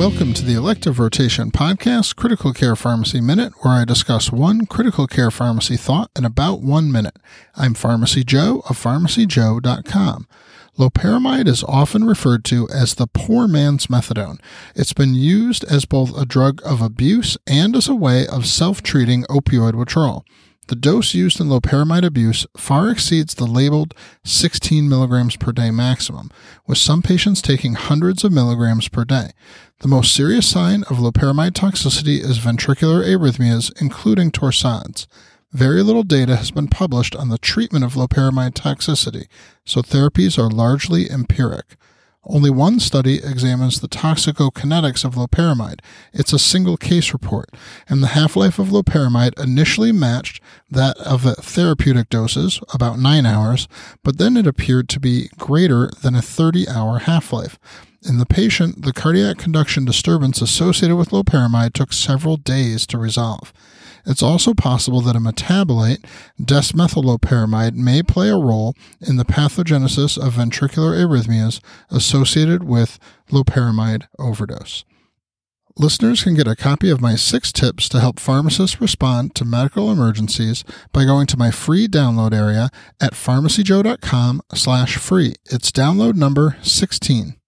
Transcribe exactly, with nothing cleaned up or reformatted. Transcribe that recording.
Welcome to the Elective Rotation Podcast, Critical Care Pharmacy Minute, where I discuss one critical care pharmacy thought in about one minute. I'm Pharmacy Joe of pharmacy joe dot com. Loperamide is often referred to as the poor man's methadone. It's been used as both a drug of abuse and as a way of self-treating opioid withdrawal. The dose used in loperamide abuse far exceeds the labeled sixteen milligrams per day maximum, with some patients taking hundreds of milligrams per day. The most serious sign of loperamide toxicity is ventricular arrhythmias, including torsades. Very little data has been published on the treatment of loperamide toxicity, so therapies are largely empiric. Only one study examines the toxicokinetics of loperamide. It's a single case report, and the half-life of loperamide initially matched that of the therapeutic doses, about nine hours, but then it appeared to be greater than a thirty-hour half-life. In the patient, the cardiac conduction disturbance associated with loperamide took several days to resolve. It's also possible that a metabolite, desmethylloperamide, may play a role in the pathogenesis of ventricular arrhythmias associated with loperamide overdose. Listeners can get a copy of my six tips to help pharmacists respond to medical emergencies by going to my free download area at pharmacy joe dot com slash free. It's download number sixteen.